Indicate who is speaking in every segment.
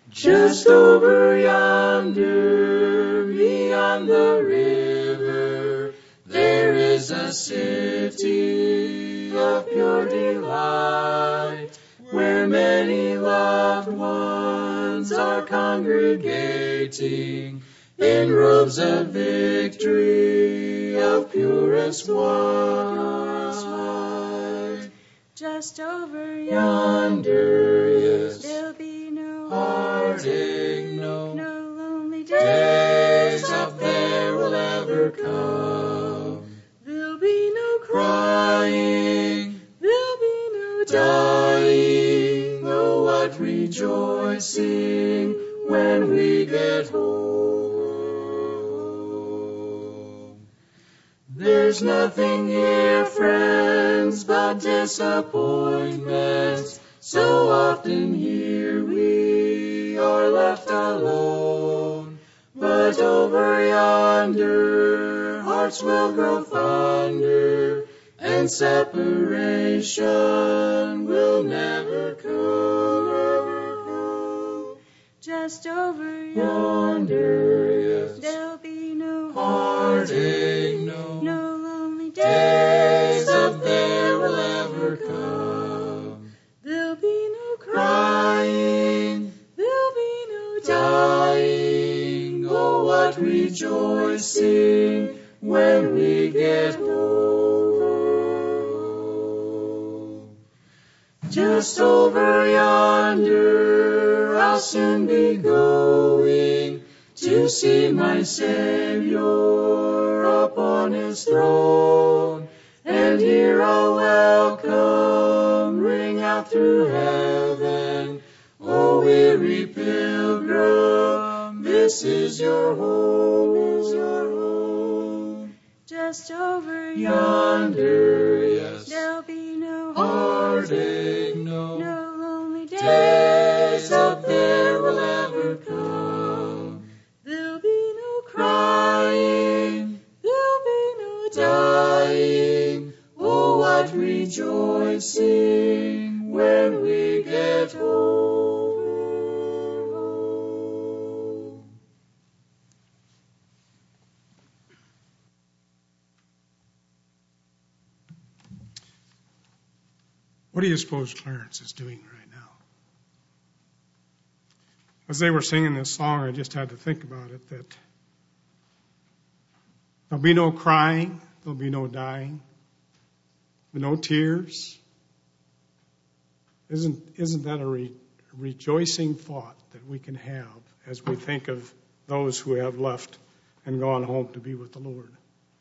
Speaker 1: Just over yonder, beyond the river, there is a city of pure delight, where many loved ones are congregating in robes of victory of purest white.
Speaker 2: Just over
Speaker 1: yonder, yes,
Speaker 2: there'll be no
Speaker 1: heartache, no
Speaker 2: lonely
Speaker 1: days up there will ever come.
Speaker 2: There'll be no
Speaker 1: Crying,
Speaker 2: there'll be no
Speaker 1: dying, oh what rejoicing when we get home. There's nothing here, friends, but disappointment. So often here we are left alone, but over yonder hearts will grow fonder, and separation will never come.
Speaker 2: Just over
Speaker 1: Yonder, yes,
Speaker 2: there'll be no
Speaker 1: heartache, no
Speaker 2: lonely
Speaker 1: days up there will ever come.
Speaker 2: There'll be no
Speaker 1: Crying,
Speaker 2: there'll be no
Speaker 1: dying, oh what rejoicing when we get home. Just over yonder I'll soon be going to see my Savior upon his throne, and hear a welcome ring out through heaven. O weary pilgrim, this is your home.
Speaker 2: Just over
Speaker 1: Yonder, yes,
Speaker 2: there'll be no
Speaker 1: heartache, no
Speaker 2: lonely
Speaker 1: days up there will ever come.
Speaker 2: There'll be no
Speaker 1: Crying,
Speaker 2: there'll be no
Speaker 1: dying, oh what rejoicing when we get home.
Speaker 3: What do you suppose Clarence is doing right now? As they were singing this song, I just had to think about it, that there'll be no crying, there'll be no dying, no tears. Isn't that a rejoicing thought that we can have as we think of those who have left and gone home to be with the Lord?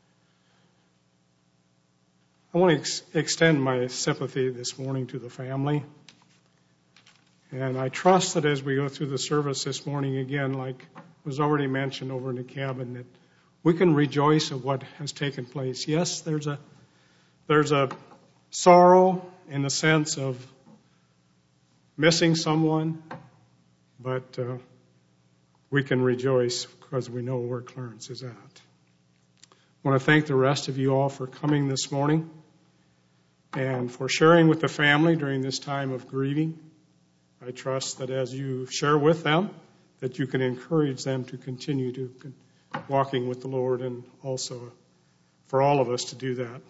Speaker 3: I want to extend my sympathy this morning to the family. And I trust that as we go through the service this morning, again, like was already mentioned over in the cabin, that we can rejoice at what has taken place. Yes, there's a sorrow in the sense of missing someone, but we can rejoice because we know where Clarence is at. I want to thank the rest of you all for coming this morning and for sharing with the family during this time of grieving. I trust that as you share with them, that you can encourage them to continue to walking with the Lord, and also for all of us to do that.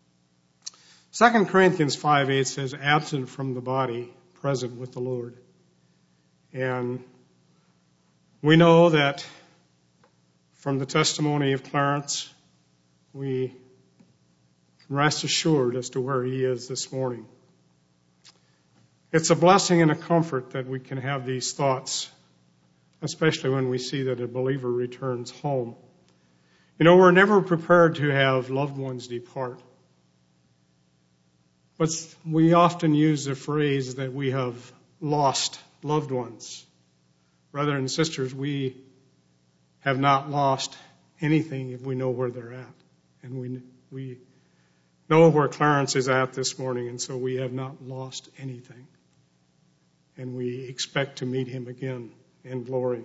Speaker 3: 2 Corinthians 5:8 says, absent from the body, present with the Lord. And we know that from the testimony of Clarence, we can rest assured as to where he is this morning. It's a blessing and a comfort that we can have these thoughts, especially when we see that a believer returns home. You know, we're never prepared to have loved ones depart. But we often use the phrase that we have lost loved ones. Brothers and sisters, we have not lost anything if we know where they're at. And we know where Clarence is at this morning, and so we have not lost anything. And we expect to meet him again in glory.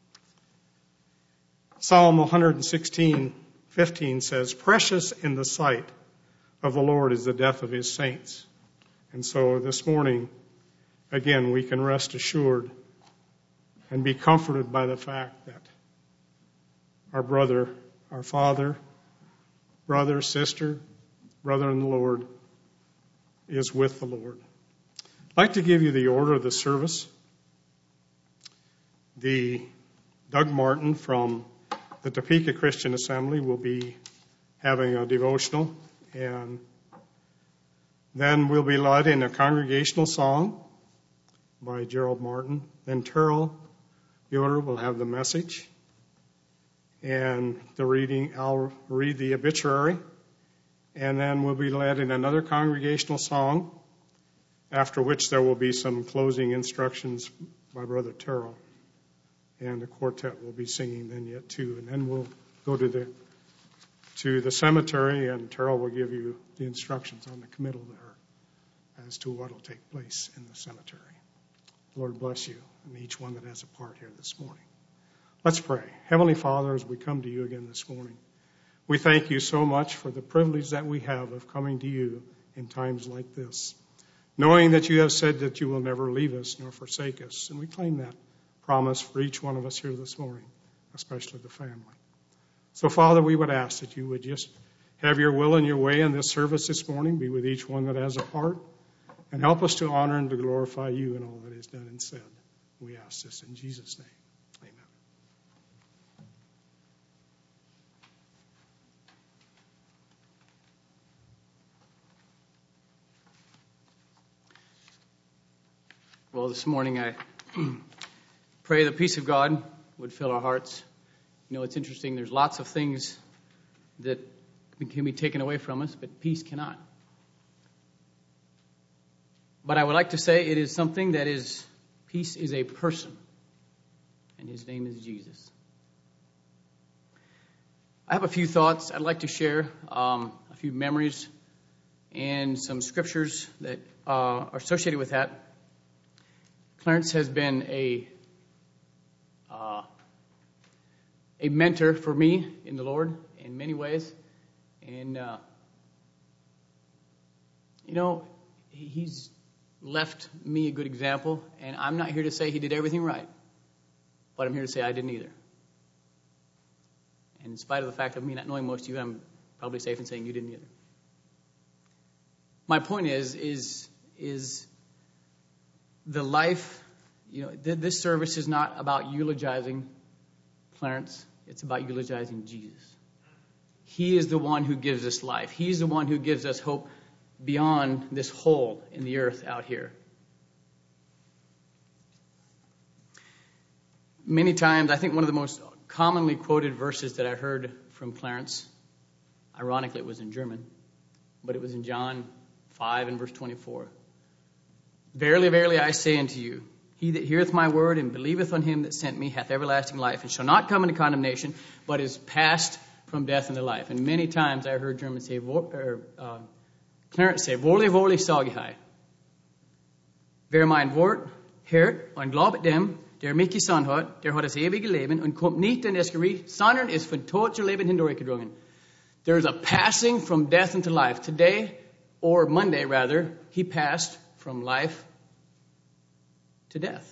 Speaker 3: Psalm 116:15 says, precious in the sight of the Lord is the death of his saints. And so this morning, again, we can rest assured and be comforted by the fact that our brother, our father, brother, sister, brother in the Lord is with the Lord. I'd like to give you the order of the service. Doug Martin from the Topeka Christian Assembly will be having a devotional, and then we'll be led in a congregational song by Gerald Martin. Then Terrell Yoder will have the message, and I'll read the obituary, and then we'll be led in another congregational song, after which there will be some closing instructions by Brother Terrell. And the quartet will be singing then yet too. And then we'll go to the cemetery, and Terrell will give you the instructions on the committal there as to what will take place in the cemetery. Lord bless you and each one that has a part here this morning. Let's pray. Heavenly Father, as we come to you again this morning, we thank you so much for the privilege that we have of coming to you in times like this, knowing that you have said that you will never leave us nor forsake us. And we claim that promise for each one of us here this morning, especially the family. So, Father, we would ask that you would just have your will and your way in this service this morning, be with each one that has a part, and help us to honor and to glorify you in all that is done and said. We ask this in Jesus' name. Amen.
Speaker 4: Well, this morning I pray the peace of God would fill our hearts. You know, it's interesting. There's lots of things that can be taken away from us, but peace cannot. But I would like to say it is something that is, peace is a person, and his name is Jesus. I have a few thoughts I'd like to share, a few memories, and some scriptures that are associated with that. Clarence has been a mentor for me in the Lord in many ways. And, he's left me a good example. And I'm not here to say he did everything right, but I'm here to say I didn't either. And in spite of the fact of me not knowing most of you, I'm probably safe in saying you didn't either. My point is the life, this service is not about eulogizing Clarence. It's about eulogizing Jesus. He is the one who gives us life. He's the one who gives us hope beyond this hole in the earth out here. Many times, I think one of the most commonly quoted verses that I heard from Clarence, ironically it was in German, but it was in John 5 and verse 24. Verily, verily, I say unto you, he that heareth my word and believeth on him that sent me hath everlasting life, and shall not come into condemnation, but is passed from death into life. And many times I heard Clarence say, Vorli, vorli, sage ich. Wer mein Wort hört und glaubet dem, der mich gesandt hat, der hat das ewige Leben und kommt nicht in das Gericht, sondern ist von Tod zu Leben hindurchgedrungen. There's a passing from death into life. Today, or Monday rather, he passed from life to death.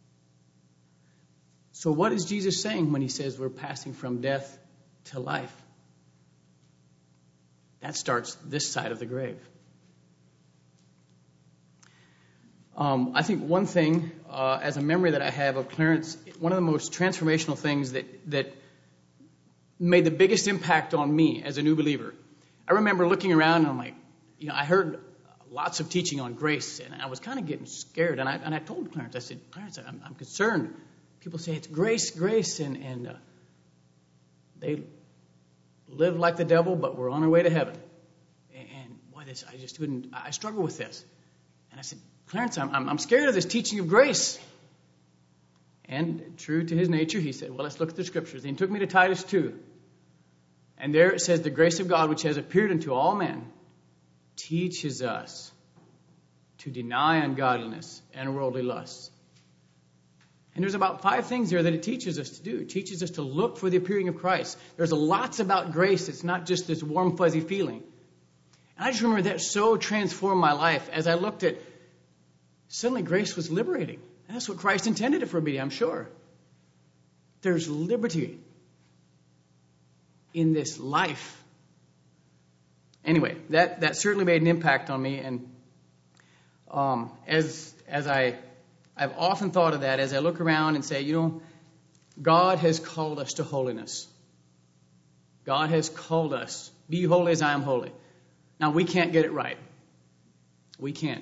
Speaker 4: So what is Jesus saying when he says we're passing from death to life? That starts this side of the grave. I think one thing, as a memory that I have of Clarence, one of the most transformational things that made the biggest impact on me as a new believer. I remember looking around and I'm like, I heard lots of teaching on grace, and I was kind of getting scared. And I told Clarence, I said, Clarence, I'm concerned. People say it's grace, and they live like the devil, but we're on our way to heaven. And boy, I struggle with this. And I said, Clarence, I'm scared of this teaching of grace. And true to his nature, he said, well, let's look at the scriptures. And he took me to Titus 2. And there it says, the grace of God which has appeared unto all men teaches us to deny ungodliness and worldly lusts. And there's about 5 things there that it teaches us to do. It teaches us to look for the appearing of Christ. There's lots about grace. It's not just this warm, fuzzy feeling. And I just remember that so transformed my life as I looked at, suddenly grace was liberating. And that's what Christ intended it for me, I'm sure. There's liberty in this life. Anyway, that certainly made an impact on me, and as I've often thought of that as I look around and say, God has called us to holiness. God has called us, be holy as I am holy. Now, we can't get it right. We can't.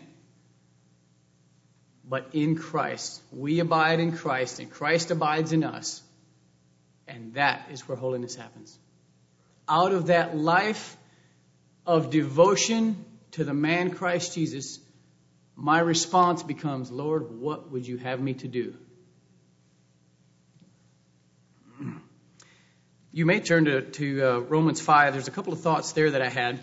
Speaker 4: But in Christ, we abide in Christ, and Christ abides in us. And that is where holiness happens. Out of that life of devotion to the man Christ Jesus, my response becomes, Lord, what would you have me to do? You may turn to Romans 5. There's a couple of thoughts there that I had.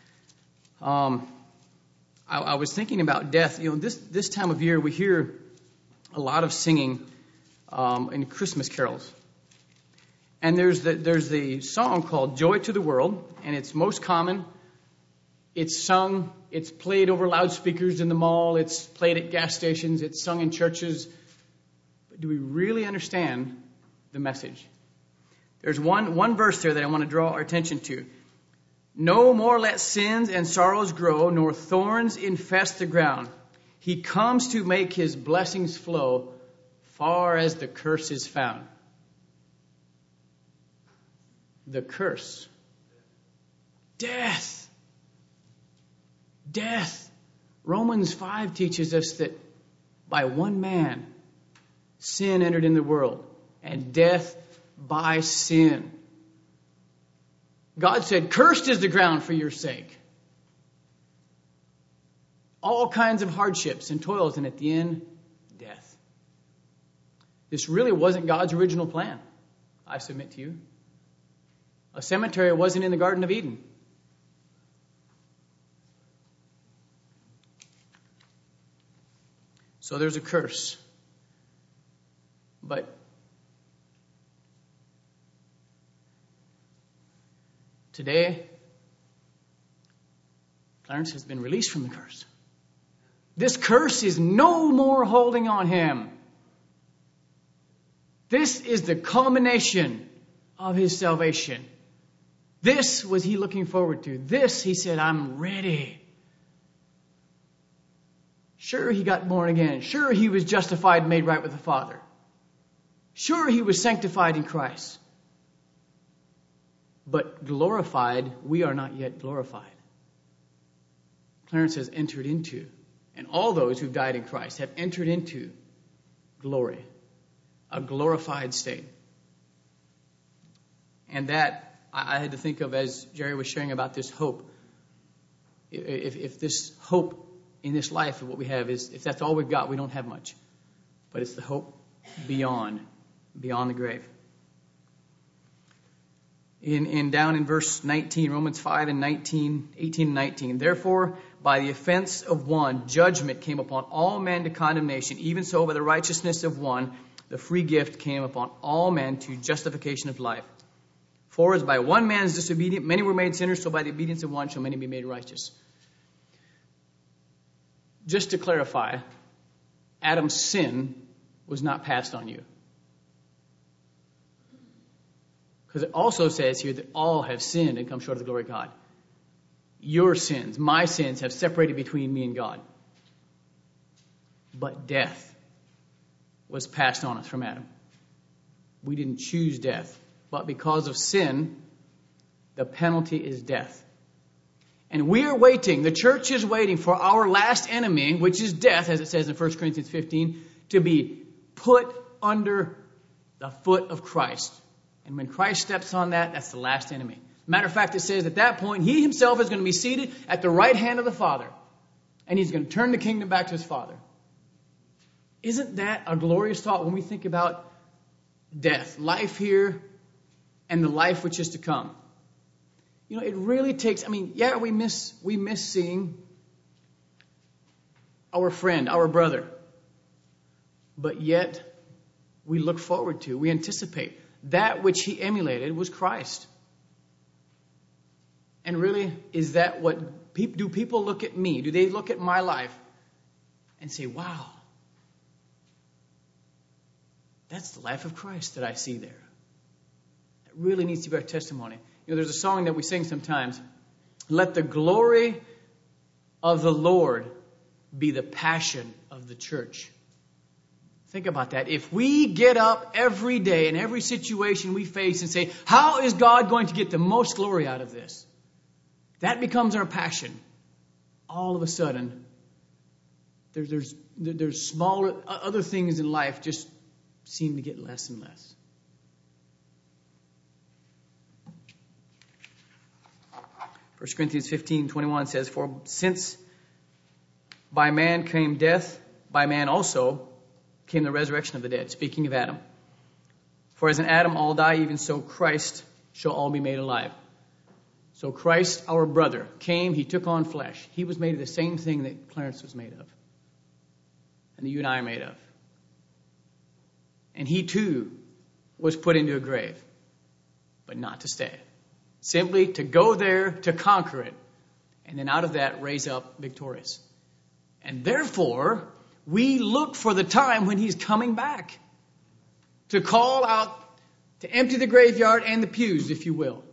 Speaker 4: I was thinking about death. This time of year we hear a lot of singing in Christmas carols. And there's the song called Joy to the World, and it's most common. It's sung, it's played over loudspeakers in the mall, it's played at gas stations, it's sung in churches. But do we really understand the message? There's one verse there that I want to draw our attention to. No more let sins and sorrows grow, nor thorns infest the ground. He comes to make his blessings flow far as the curse is found. The curse. Death. Death. Romans 5 teaches us that by one man, sin entered in the world, and death by sin. God said, cursed is the ground for your sake. All kinds of hardships and toils, and at the end, death. This really wasn't God's original plan, I submit to you. A cemetery wasn't in the Garden of Eden. So there's a curse. But today, Clarence has been released from the curse. This curse is no more holding on him. This is the culmination of his salvation. This was he looking forward to. This, he said, I'm ready. Sure, he got born again. Sure, he was justified, made right with the Father. Sure, he was sanctified in Christ. But glorified, we are not yet glorified. Clarence has entered into, and all those who've died in Christ have entered into glory, a glorified state. And that I had to think of as Jerry was sharing about this hope. If this hope in this life of what we have is, if that's all we've got, we don't have much. But it's the hope beyond the grave. Down in verse 19, Romans 5 and 18 and 19. Therefore, by the offense of one, judgment came upon all men to condemnation. Even so, by the righteousness of one, the free gift came upon all men to justification of life. For as by one man's disobedience many were made sinners, so by the obedience of one shall many be made righteous. Just to clarify, Adam's sin was not passed on you. Because it also says here that all have sinned and come short of the glory of God. Your sins, my sins, have separated between me and God. But death was passed on us from Adam. We didn't choose death. But because of sin, the penalty is death. And we are waiting, the church is waiting for our last enemy, which is death, as it says in 1 Corinthians 15, to be put under the foot of Christ. And when Christ steps on that, that's the last enemy. Matter of fact, it says at that point, he himself is going to be seated at the right hand of the Father. And he's going to turn the kingdom back to his Father. Isn't that a glorious thought when we think about death, life here, and the life which is to come? It really takes, we miss seeing our friend, our brother. But yet, we look forward to, we anticipate. That which he emulated was Christ. And really, is that what, do people look at me? Do they look at my life and say, wow, That's the life of Christ that I see there. It really needs to be our testimony. There's a song that we sing sometimes. Let the glory of the Lord be the passion of the church. Think about that. If we get up every day in every situation we face and say, how is God going to get the most glory out of this? That becomes our passion. All of a sudden, there's smaller, other things in life just seem to get less and less. First Corinthians 15:21 says, for since by man came death, by man also came the resurrection of the dead. Speaking of Adam. For as in Adam all die, even so Christ shall all be made alive. So Christ, our brother, came, he took on flesh. He was made of the same thing that Clarence was made of. And that you and I are made of. And he too was put into a grave. But not to stay. Simply to go there, to conquer it. And then out of that, raise up victorious. And therefore, we look for the time when he's coming back. To call out, to empty the graveyard and the pews, if you will.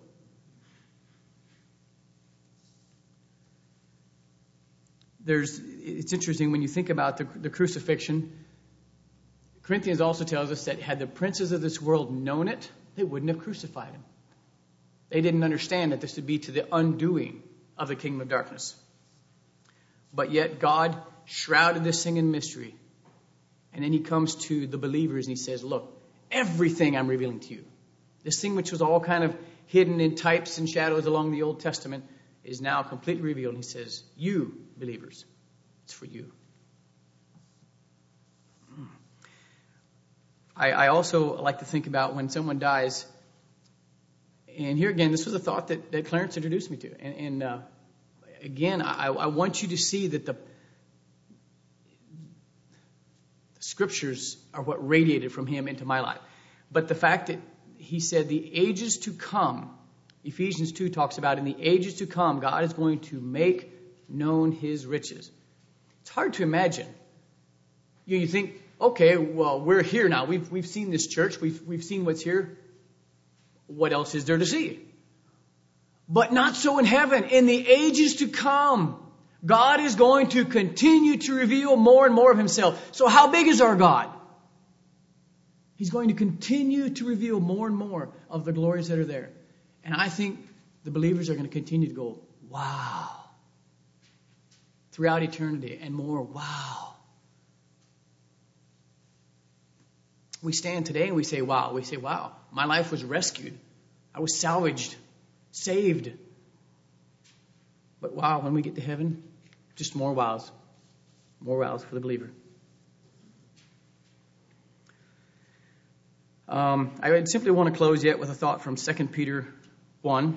Speaker 4: It's interesting when you think about the crucifixion. Corinthians also tells us that had the princes of this world known it, they wouldn't have crucified him. They didn't understand that this would be to the undoing of the kingdom of darkness. But yet God shrouded this thing in mystery. And then he comes to the believers and he says, look, everything I'm revealing to you, this thing which was all kind of hidden in types and shadows along the Old Testament, is now completely revealed. And he says, you believers, it's for you. I also like to think about when someone dies. And here again, this was a thought that Clarence introduced me to. And again, I want you to see that the scriptures are what radiated from him into my life. But the fact that he said the ages to come, Ephesians 2 talks about in the ages to come, God is going to make known his riches. It's hard to imagine. You think, okay, well, we're here now. We've seen this church. We've seen what's here. What else is there to see? But not so in heaven. In the ages to come, God is going to continue to reveal more and more of himself. So how big is our God? He's going to continue to reveal more and more of the glories that are there. And I think the believers are going to continue to go, wow. Throughout eternity and more, wow. We stand today and we say, wow. We say, wow, my life was rescued. I was salvaged, saved. But wow, when we get to heaven, just more wows. More wows for the believer. I would simply want to close yet with a thought from 2 Peter 1.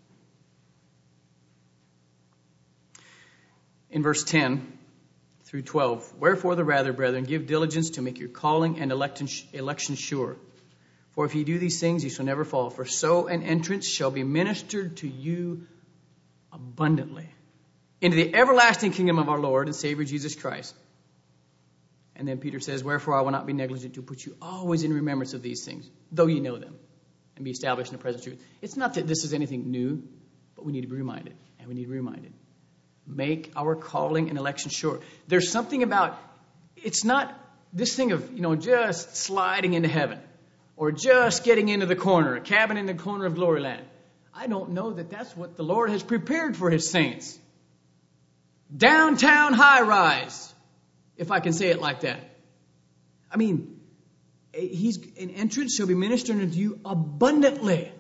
Speaker 4: In verse 10 through 12. Wherefore the rather, brethren, give diligence to make your calling and election sure. For if ye do these things, ye shall never fall. For so an entrance shall be ministered to you abundantly into the everlasting kingdom of our Lord and Savior Jesus Christ. And then Peter says, wherefore I will not be negligent to put you always in remembrance of these things, though you know them, and be established in the present truth. It's not that this is anything new, but we need to be reminded, and we need to be reminded. Make our calling and election sure. There's something about, it's not this thing of, just sliding into heaven, or just getting into the corner, a cabin in the corner of glory land. I don't know that that's what the Lord has prepared for his saints. Downtown high rise, if I can say it like that. I mean, an entrance shall be ministered unto you abundantly.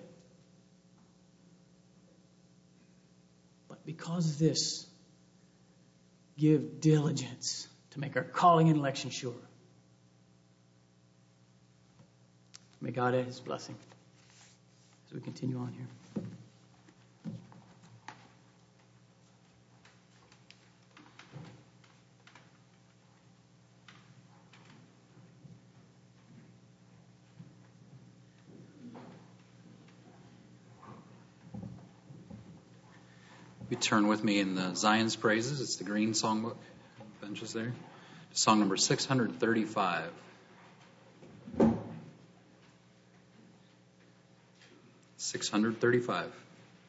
Speaker 4: But because of this, give diligence to make our calling and election sure. May God add his blessing as we continue on here.
Speaker 5: You turn with me in the Zion's Praises. It's the green songbook. Benches there. Song number 635. 635.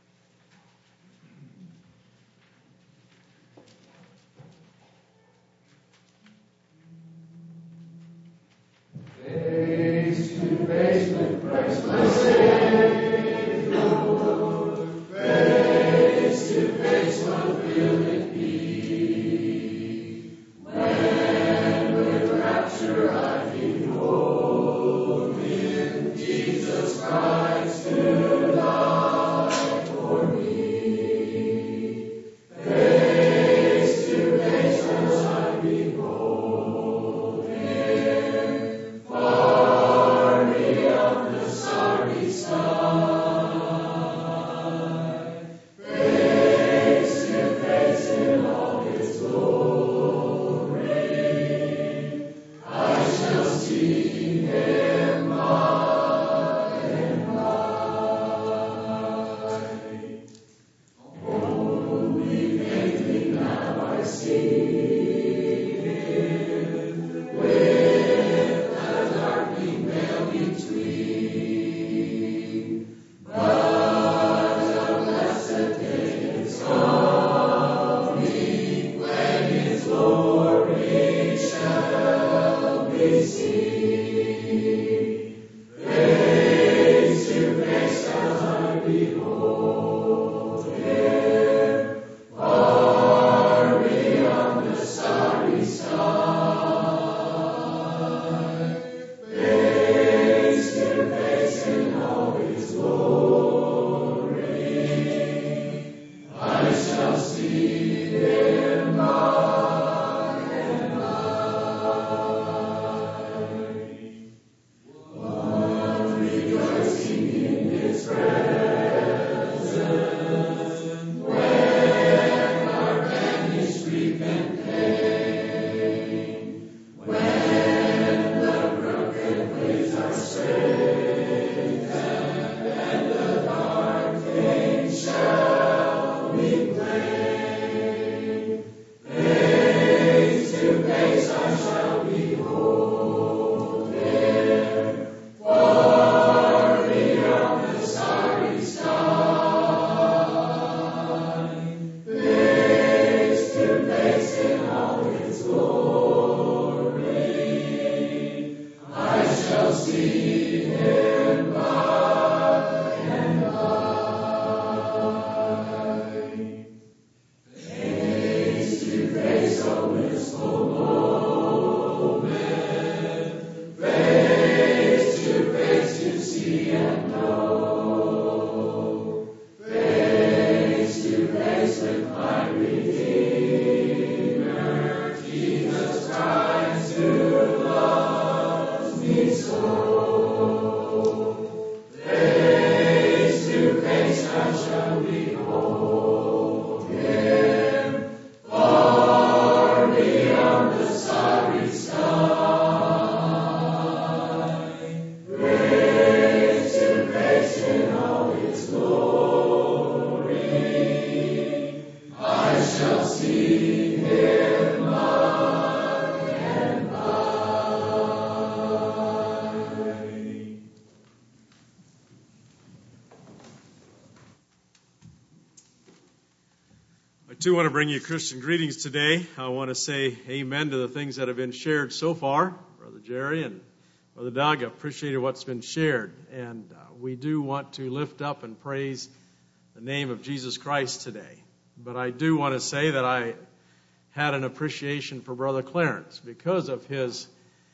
Speaker 6: I too want to bring you Christian greetings today. I want to say amen to the things that have been shared so far. Brother Jerry and Brother Doug, I appreciated what's been shared. And we do want to lift up and praise the name of Jesus Christ today. But I do want to say that I had an appreciation for Brother Clarence because of his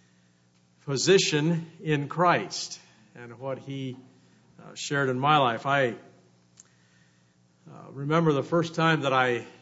Speaker 6: position in Christ and what he shared in my life. I remember the first time that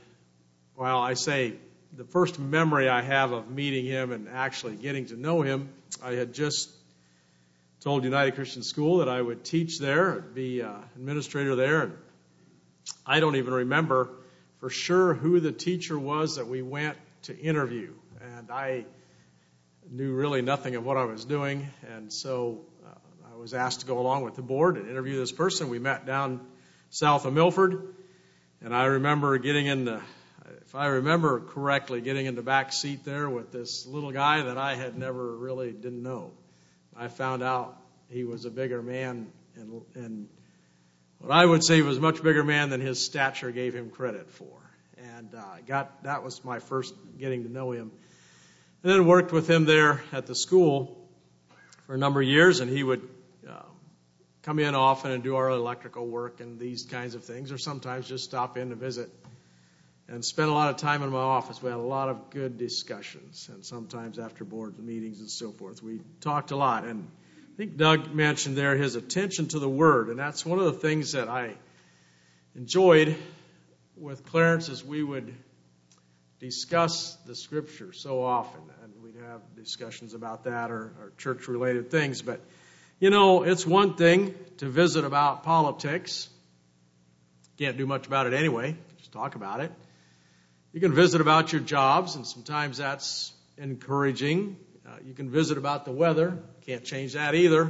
Speaker 6: the first memory I have of meeting him and actually getting to know him. I had just told United Christian School that I would teach there, be administrator there. And I don't even remember for sure who the teacher was that we went to interview. And I knew really nothing of what I was doing. And so I was asked to go along with the board and interview this person. We met down south of Milford. And I remember if I remember correctly, getting in the back seat there with this little guy that I had never really didn't know. I found out he was a bigger man and what I would say was a much bigger man than his stature gave him credit for. And that was my first getting to know him. And then worked with him there at the school for a number of years, and he would come in often and do our electrical work and these kinds of things, or sometimes just stop in to visit and spend a lot of time in my office. We had a lot of good discussions, and sometimes after board meetings and so forth. We talked a lot, and I think Doug mentioned there his attention to the Word, and that's one of the things that I enjoyed with Clarence is we would discuss the Scripture so often, and we'd have discussions about that or church-related things. But, you know, it's one thing to visit about politics. Can't do much about it anyway. Just talk about it. You can visit about your jobs, and sometimes that's encouraging. You can visit about the weather. Can't change that either.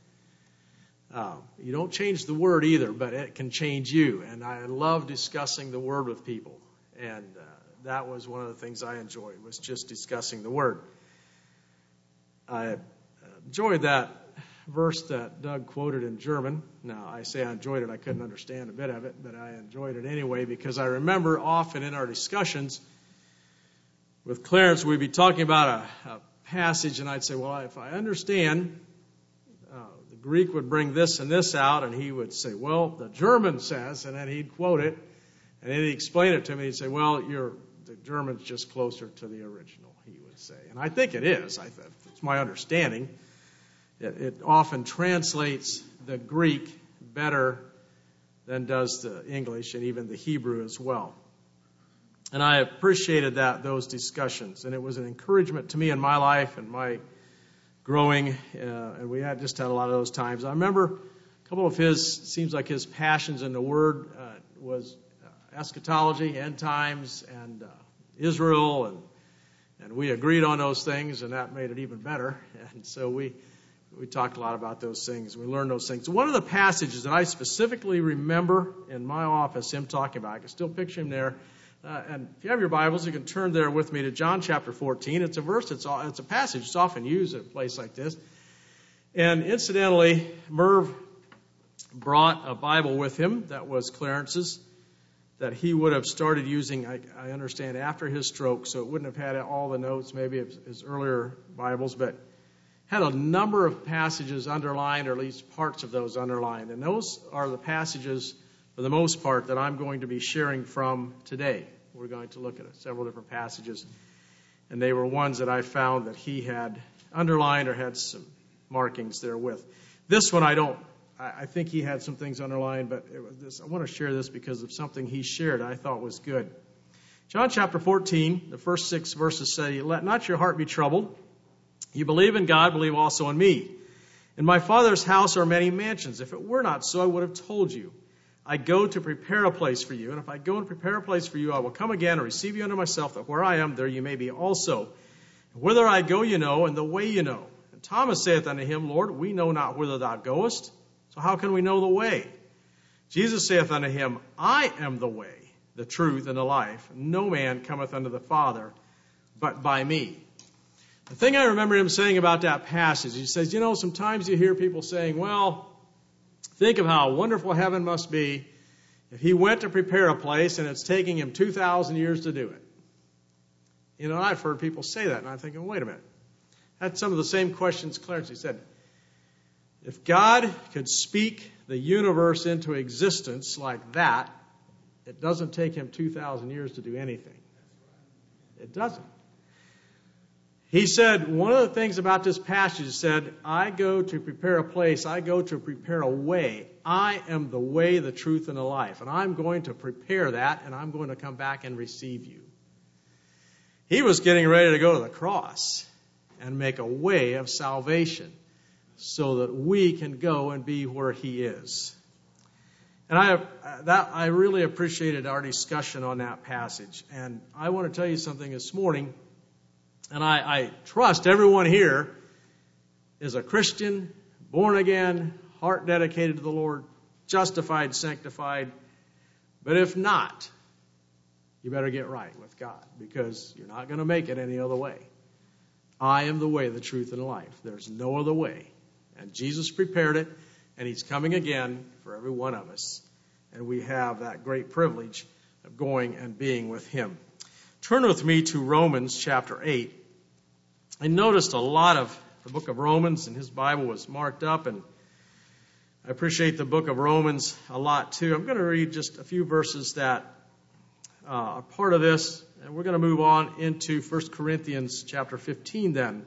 Speaker 6: You don't change the Word either, but it can change you. And I love discussing the Word with people. And that was one of the things I enjoyed, was just discussing the Word. I enjoyed that verse that Doug quoted in German. Now, I say I enjoyed it. I couldn't understand a bit of it, but I enjoyed it anyway because I remember often in our discussions with Clarence, we'd be talking about a passage, and I'd say, well, if I understand, the Greek would bring this and this out, and he would say, well, the German says, and then he'd quote it, and then he'd explain it to me. He'd say, well, the German's just closer to the original, he would say. And I think it is. It's my understanding. It often translates the Greek better than does the English and even the Hebrew as well. And I appreciated those discussions. And it was an encouragement to me in my life and my growing. And we just had a lot of those times. I remember a couple of seems like his passions in the Word was eschatology, end times, and Israel. And we agreed on those things, and that made it even better. And so we talked a lot about those things. We learned those things. One of the passages that I specifically remember in my office, him talking about, I can still picture him there. And if you have your Bibles, you can turn there with me to John chapter 14. It's a verse, it's a passage that's often used at a place like this. And incidentally, Merv brought a Bible with him that was Clarence's, that he would have started using, I understand, after his stroke, so it wouldn't have had all the notes maybe of his earlier Bibles, but had a number of passages underlined, or at least parts of those underlined. And those are the passages, for the most part, that I'm going to be sharing from today. We're going to look at several different passages, and they were ones that I found that he had underlined or had some markings there with. This one I think he had some things underlined, but it was this. I want to share this because of something he shared I thought was good. John chapter 14, the first 6 verses say, "Let not your heart be troubled. You believe in God, believe also in me. In my Father's house are many mansions. If it were not so, I would have told you. I go to prepare a place for you. And if I go and prepare a place for you, I will come again and receive you unto myself, that where I am, there you may be also. And whither I go you know, and the way you know. And Thomas saith unto him, Lord, we know not whither thou goest. So how can we know the way? Jesus saith unto him, I am the way, the truth, and the life. No man cometh unto the Father but by me." The thing I remember him saying about that passage, he says, you know, sometimes you hear people saying, well, think of how wonderful heaven must be if he went to prepare a place and it's taking him 2,000 years to do it. You know, I've heard people say that, and I'm thinking, wait a minute. I had some of the same questions Clarence. He said, if God could speak the universe into existence like that, it doesn't take him 2,000 years to do anything. It doesn't. He said, one of the things about this passage said, I go to prepare a place, I go to prepare a way. I am the way, the truth, and the life. And I'm going to prepare that, and I'm going to come back and receive you. He was getting ready to go to the cross and make a way of salvation so that we can go and be where he is. And I really appreciated our discussion on that passage. And I want to tell you something this morning. And I trust everyone here is a Christian, born again, heart dedicated to the Lord, justified, sanctified. But if not, you better get right with God, because you're not going to make it any other way. I am the way, the truth, and the life. There's no other way. And Jesus prepared it. and He's coming again for every one of us. And we have that great privilege of going and being with Him. Turn with me to Romans chapter 8. I noticed a lot of the book of Romans, and his Bible was marked up, and I appreciate the book of Romans a lot too. I'm going to read just a few verses that are part of this, and we're going to move on into 1 Corinthians chapter 15 then.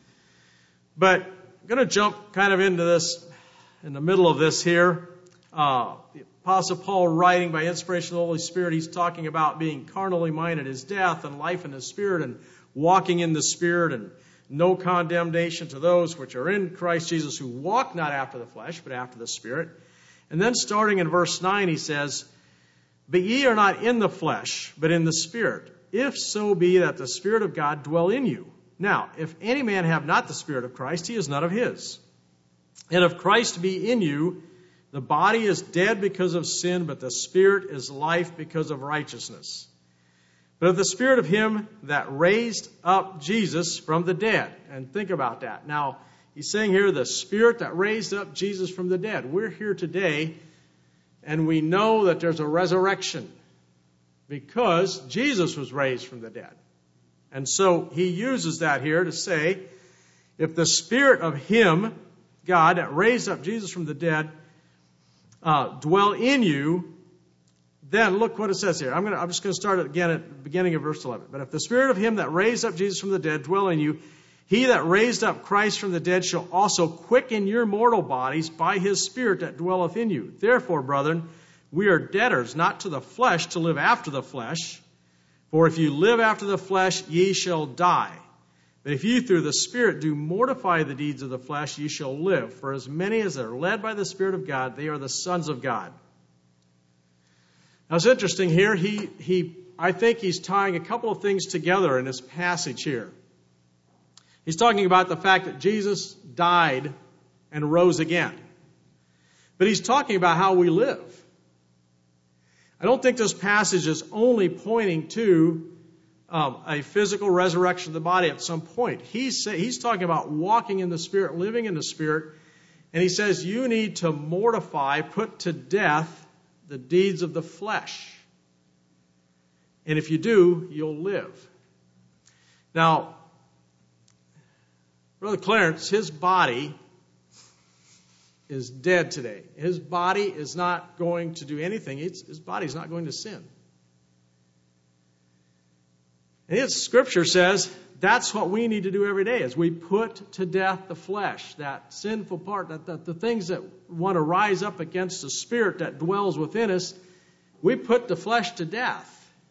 Speaker 6: But I'm going to jump kind of into this, in the middle of this here. The Apostle Paul, writing by inspiration of the Holy Spirit, he's talking about being carnally minded is death, and life in the Spirit, and walking in the Spirit, and no condemnation to those which are in Christ Jesus, who walk not after the flesh, but after the Spirit. And then starting in verse 9, he says, But ye are not in the flesh, but in the Spirit, if so be that the Spirit of God dwell in you. Now, if any man have not the Spirit of Christ, he is none of his. And if Christ be in you, the body is dead because of sin, but the Spirit is life because of righteousness. But of the Spirit of Him that raised up Jesus from the dead. And think about that. Now, he's saying here, the Spirit that raised up Jesus from the dead. We're here today, and we know that there's a resurrection because Jesus was raised from the dead. And so he uses that here to say, if the Spirit of Him, God, that raised up Jesus from the dead, dwell in you, then look what it says here. I'm just going to start it again at the beginning of verse 11. But if the Spirit of Him that raised up Jesus from the dead dwell in you, He that raised up Christ from the dead shall also quicken your mortal bodies by His Spirit that dwelleth in you. Therefore, brethren, we are debtors not to the flesh to live after the flesh. For if you live after the flesh, ye shall die. But if you through the Spirit do mortify the deeds of the flesh, ye shall live. For as many as are led by the Spirit of God, they are the sons of God. Now it's interesting here, I think he's tying a couple of things together in this passage here. He's talking about the fact that Jesus died and rose again. But he's talking about how we live. I don't think this passage is only pointing to a physical resurrection of the body at some point. He's talking about walking in the Spirit, living in the Spirit, and he says you need to mortify, put to death the deeds of the flesh. And if you do, you'll live. Now, Brother Clarence, his body is dead today. His body is not going to do anything. His body is not going to sin. And his Scripture says that's what we need to do every day, is we put to death the flesh, that sinful part, the things that want to rise up against the Spirit that dwells within us. We put the flesh to death.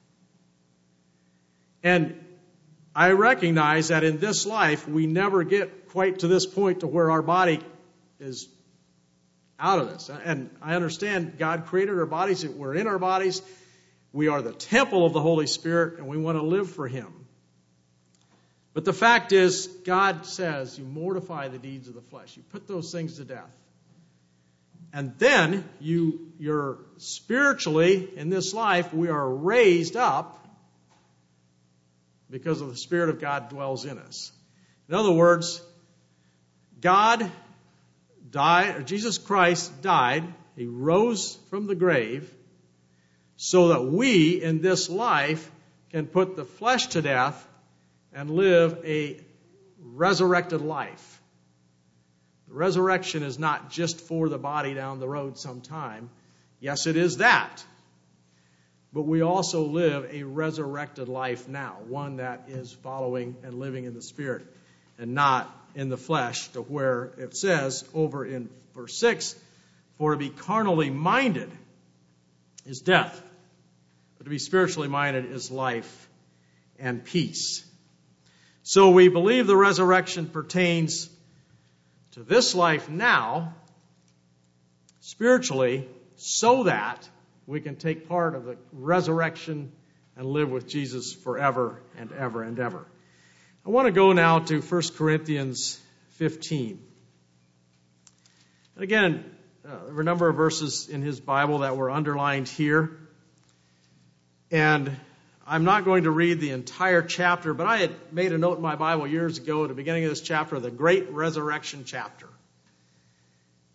Speaker 6: And I recognize that in this life, we never get quite to this point to where our body is out of this. And I understand God created our bodies. We're in our bodies. We are the temple of the Holy Spirit, and we want to live for Him. But the fact is, God says you mortify the deeds of the flesh. You put those things to death. And then you're spiritually, in this life, we are raised up because of the Spirit of God dwells in us. In other words, God died, or Jesus Christ died, He rose from the grave so that we in this life can put the flesh to death and live a resurrected life. The resurrection is not just for the body down the road sometime. Yes, it is that. But we also live a resurrected life now, one that is following and living in the Spirit and not in the flesh, to where it says over in verse 6, for to be carnally minded is death, but to be spiritually minded is life and peace. So we believe the resurrection pertains to this life now, spiritually, so that we can take part of the resurrection and live with Jesus forever and ever and ever. I want to go now to 1 Corinthians 15. And again, there were a number of verses in his Bible that were underlined here. And I'm not going to read the entire chapter, but I had made a note in my Bible years ago at the beginning of this chapter, the Great Resurrection chapter.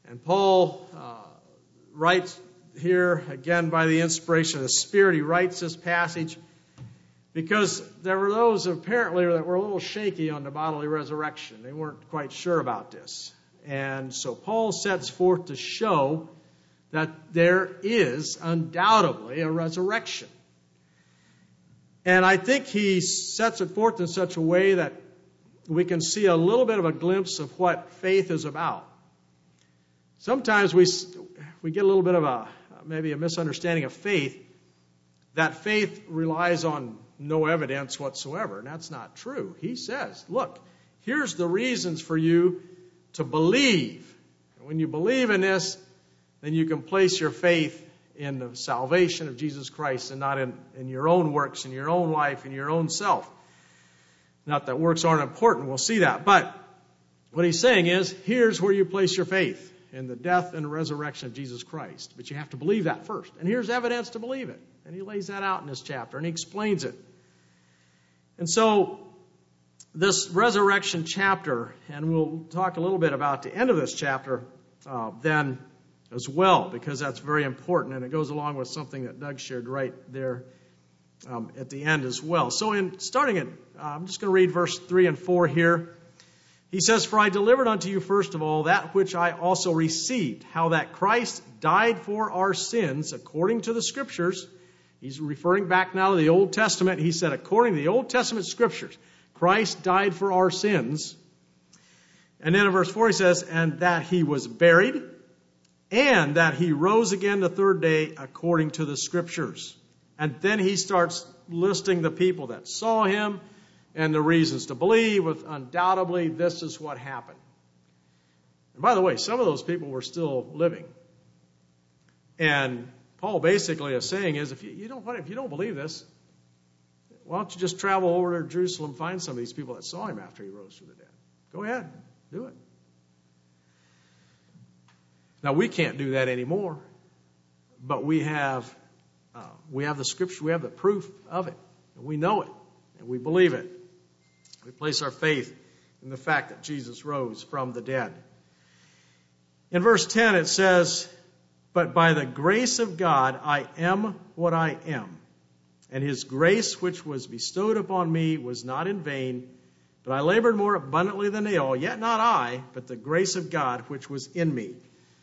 Speaker 6: And Paul writes here, again by the inspiration of the Spirit, he writes this passage because there were those apparently that were a little shaky on the bodily resurrection. They weren't quite sure about this. And so Paul sets forth to show that there is undoubtedly a resurrection. And I think he sets it forth in such a way that we can see a little bit of a glimpse of what faith is about. Sometimes we get a little bit of maybe a misunderstanding of faith, that faith relies on no evidence whatsoever, and that's not true. He says, look, here's the reasons for you to believe. And when you believe in this, then you can place your faith in the salvation of Jesus Christ and not in your own works, in your own life, in your own self. Not that works aren't important, we'll see that. But what he's saying is, here's where you place your faith, in the death and resurrection of Jesus Christ. But you have to believe that first. And here's evidence to believe it. And he lays that out in this chapter, and he explains it. And so, this resurrection chapter, and we'll talk a little bit about the end of this chapter then as well, because that's very important, and it goes along with something that Doug shared right there at the end as well. So I'm just going to read verse 3 and 4 here. He says, "For I delivered unto you first of all that which I also received, how that Christ died for our sins according to the Scriptures." He's referring back now to the Old Testament. He said, according to the Old Testament Scriptures, Christ died for our sins. And then in verse 4 he says, "And that he was buried, and that he rose again the third day according to the Scriptures." And then he starts listing the people that saw him and the reasons to believe. With undoubtedly, this is what happened. And by the way, some of those people were still living. And Paul basically is saying is, if you don't believe this, why don't you just travel over to Jerusalem, find some of these people that saw him after he rose from the dead? Go ahead, do it. Now, we can't do that anymore, but we have the Scripture, we have the proof of it, and we know it, and we believe it. We place our faith in the fact that Jesus rose from the dead. In verse 10 it says, "But by the grace of God I am what I am. And his grace which was bestowed upon me was not in vain, but I labored more abundantly than they all. Yet not I, but the grace of God which was in me."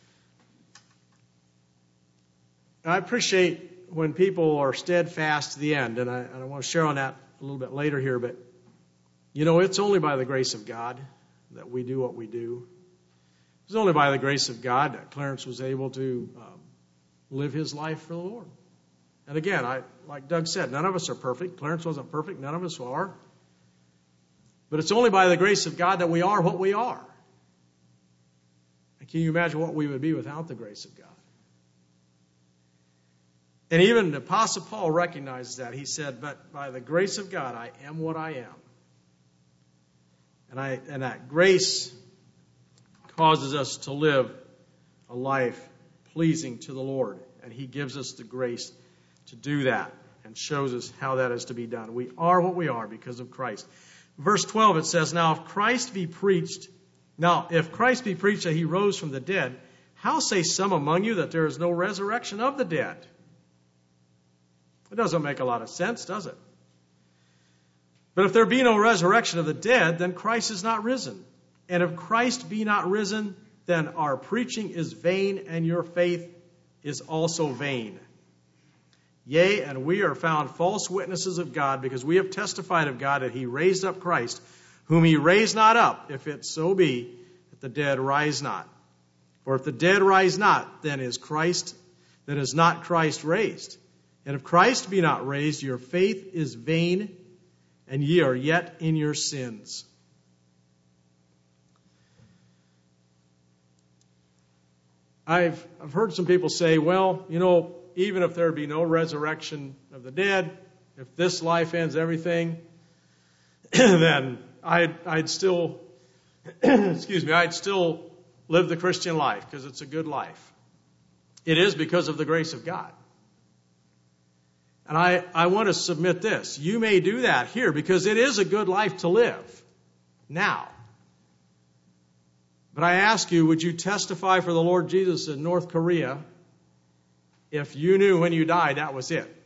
Speaker 6: I appreciate when people are steadfast to the end, and I want to share on that a little bit later here, but it's only by the grace of God that we do what we do. It's only by the grace of God that Clarence was able to live his life for the Lord. And again, like Doug said, none of us are perfect. Clarence wasn't perfect. None of us are. But it's only by the grace of God that we are what we are. And can you imagine what we would be without the grace of God? And even the Apostle Paul recognizes that. He said, "But by the grace of God, I am what I am." And that grace causes us to live a life pleasing to the Lord. And he gives us the grace to do that and shows us how that is to be done. We are what we are because of Christ. Verse 12 it says, if Christ be preached that he rose from the dead, how say some among you that there is no resurrection of the dead? It doesn't make a lot of sense, does it? But if there be no resurrection of the dead, then Christ is not risen. And if Christ be not risen, then our preaching is vain, and your faith is also vain. Yea, and we are found false witnesses of God, because we have testified of God that he raised up Christ, whom he raised not up, if it so be that the dead rise not. For if the dead rise not, then is not Christ raised. And if Christ be not raised, your faith is vain, and ye are yet in your sins. I've heard some people say, well, even if there be no resurrection of the dead, if this life ends everything, then I'd still, I'd still live the Christian life because it's a good life. It is because of the grace of God. And I want to submit this. You may do that here because it is a good life to live now. But I ask you, would you testify for the Lord Jesus in North Korea if you knew when you died that was it?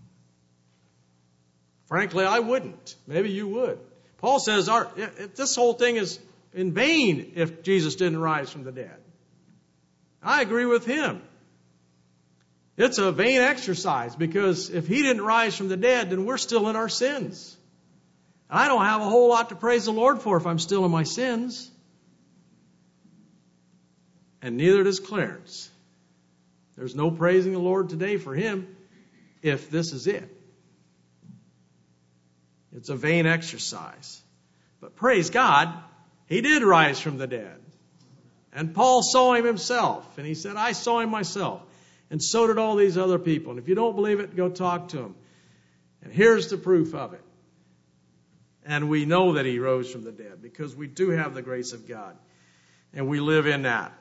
Speaker 6: Frankly, I wouldn't. Maybe you would. Paul says this whole thing is in vain if Jesus didn't rise from the dead. I agree with him. It's a vain exercise, because if he didn't rise from the dead, then we're still in our sins. I don't have a whole lot to praise the Lord for if I'm still in my sins. And neither does Clarence. There's no praising the Lord today for him if this is it. It's a vain exercise. But praise God, he did rise from the dead. And Paul saw him himself. And he said, I saw him myself. And so did all these other people. And if you don't believe it, go talk to them. And here's the proof of it. And we know that he rose from the dead because we do have the grace of God. And we live in that.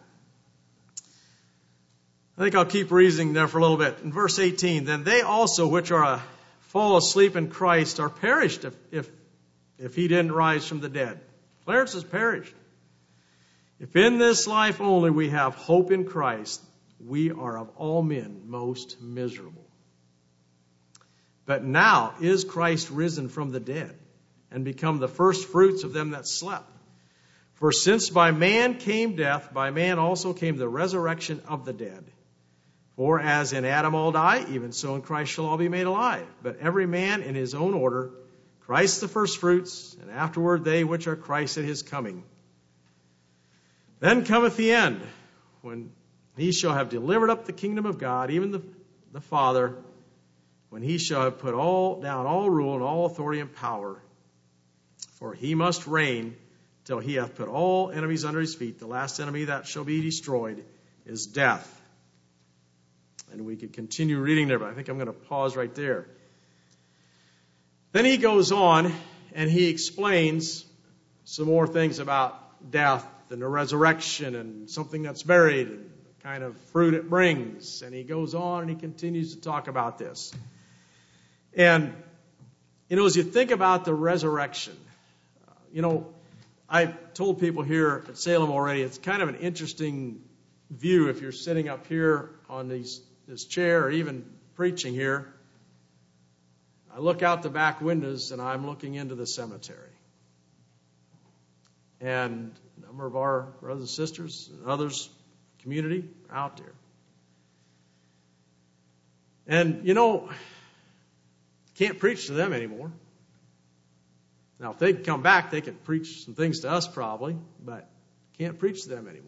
Speaker 6: I think I'll keep reading there for a little bit. In verse 18, then they also which are fall asleep in Christ are perished if he didn't rise from the dead. Clarence has perished. If in this life only we have hope in Christ, we are of all men most miserable. But now is Christ risen from the dead and become the first fruits of them that slept. For since by man came death, by man also came the resurrection of the dead. For as in Adam all die, even so in Christ shall all be made alive. But every man in his own order, Christ the firstfruits, and afterward they which are Christ at his coming. Then cometh the end, when he shall have delivered up the kingdom of God, even the Father, when he shall have put down all rule and all authority and power. For he must reign till he hath put all enemies under his feet. The last enemy that shall be destroyed is death. And we could continue reading there, but I think I'm going to pause right there. Then he goes on and he explains some more things about death and the resurrection and something that's buried and the kind of fruit it brings. And he goes on and he continues to talk about this. And, as you think about the resurrection, I've told people here at Salem already, it's kind of an interesting view if you're sitting up here on this chair or even preaching here. I look out the back windows and I'm looking into the cemetery. And a number of our brothers and sisters and others, community, are out there. And, can't preach to them anymore. Now, if they can come back, they can preach some things to us probably, but can't preach to them anymore.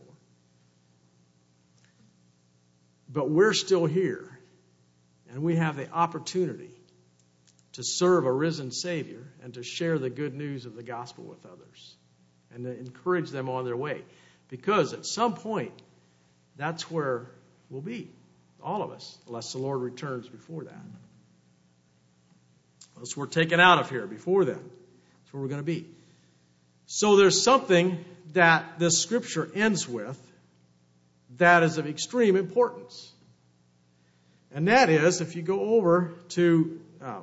Speaker 6: But we're still here, and we have the opportunity to serve a risen Savior and to share the good news of the gospel with others and to encourage them on their way. Because at some point, that's where we'll be, all of us, unless the Lord returns before that. Unless we're taken out of here before then. That's where we're going to be. So there's something that this scripture ends with that is of extreme importance. And that is, if you go over to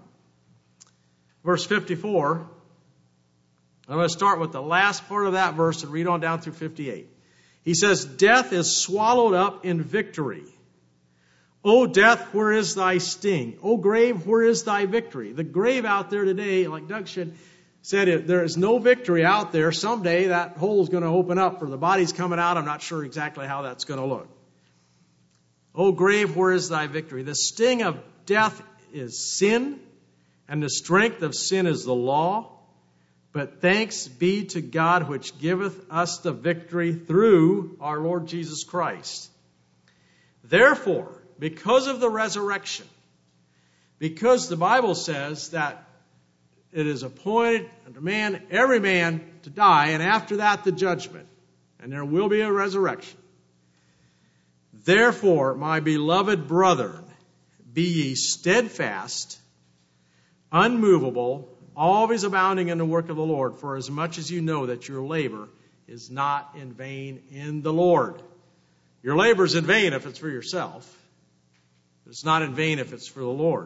Speaker 6: verse 54, I'm going to start with the last part of that verse and read on down through 58. He says, death is swallowed up in victory. O death, where is thy sting? O grave, where is thy victory? The grave out there today, like Doug said, if there is no victory out there, someday that hole is going to open up or the body's coming out. I'm not sure exactly how that's going to look. O grave, where is thy victory? The sting of death is sin, and the strength of sin is the law. But thanks be to God which giveth us the victory through our Lord Jesus Christ. Therefore, because of the resurrection, because the Bible says that it is appointed unto man, every man to die, and after that the judgment, and there will be a resurrection. Therefore, my beloved brethren, be ye steadfast, unmovable, always abounding in the work of the Lord, for as much as you know that your labor is not in vain in the Lord. Your labor is in vain if it's for yourself. It's not in vain if it's for the Lord.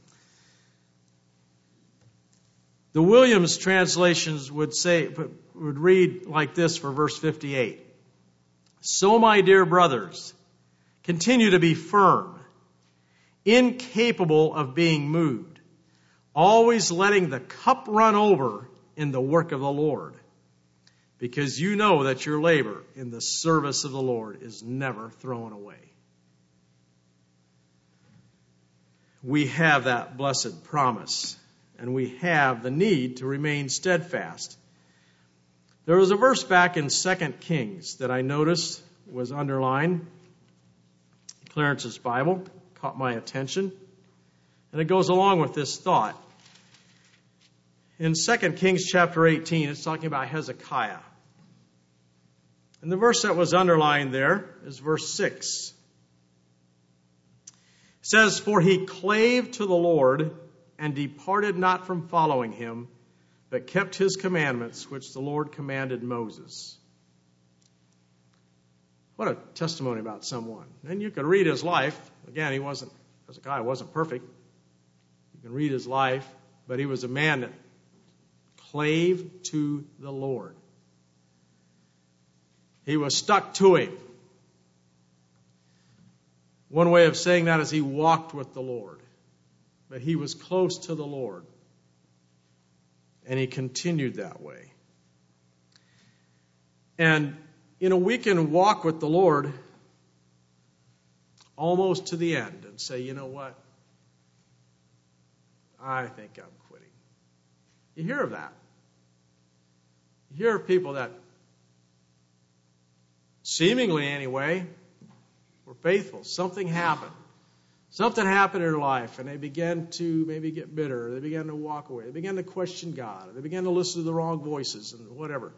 Speaker 6: The Williams translations would read like this for verse 58. So, my dear brothers, continue to be firm, incapable of being moved, always letting the cup run over in the work of the Lord, because you know that your labor in the service of the Lord is never thrown away. We have that blessed promise, and we have the need to remain steadfast. There was a verse back in 2 Kings that I noticed was underlined. Clarence's Bible caught my attention, and it goes along with this thought. In 2 Kings chapter 18, it's talking about Hezekiah. And the verse that was underlined there is verse 6. It says, "For he clave to the Lord and departed not from following him, but kept his commandments, which the Lord commanded Moses." What a testimony about someone. And you can read his life. Again, Hezekiah wasn't perfect. You can read his life, but he was a man that clave to the Lord. He was stuck to him. One way of saying that is he walked with the Lord. But he was close to the Lord. And he continued that way. And, we can walk with the Lord almost to the end and say, you know what? I think I'm quitting. You hear of that. You hear of people that, seemingly anyway, were faithful. Something happened. Something happened in their life, and they began to maybe get bitter. They began to walk away. They began to question God. They began to listen to the wrong voices and whatever.